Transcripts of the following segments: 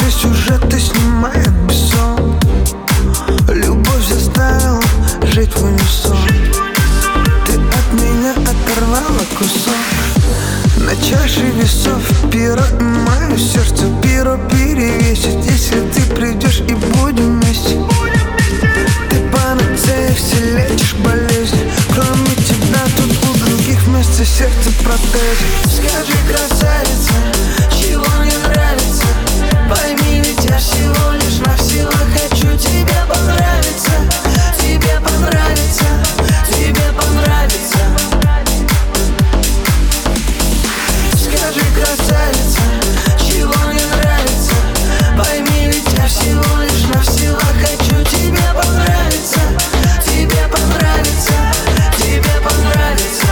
Наши сюжеты снимает бессон. Любовь заставила жить в унисон. Ты от меня оторвала кусок. На чаше весов перо, и мое сердце перо перевесит, если ты придешь и будем вместе. Ты панацея, все лечишь болезни. Кроме тебя тут у других вместо сердца протезы. Скажи, красавица, чего не нравится? Пойми, ведь я всего лишь навсего хочу тебе понравиться. Тебе понравится, тебе понравится. Скажи, красавица, чего не нравится? Пойми, ведь я всего лишь навсего хочу тебе понравиться. Тебе понравится, тебе понравится.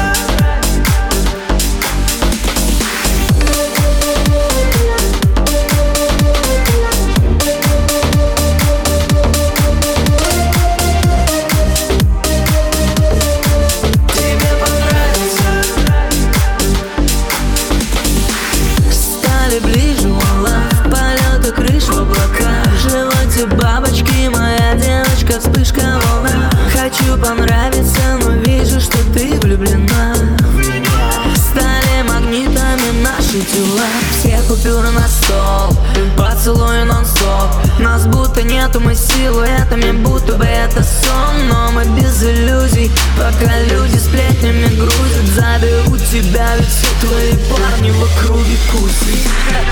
Ближе волна, в полетах крыш в облака. В животе бабочки, моя девочка, вспышка волна. Хочу понравиться, но вижу, что ты влюблена в меня. Стали магнитами наши тела. Все купюры на стол, поцелуй нон-стоп. Нас будто нету, мы силуэтами, будто бы это сон. Но мы без иллюзий, пока люди сплетнями грузят. Заберу тебя, ведь все твои парни в округе кусы.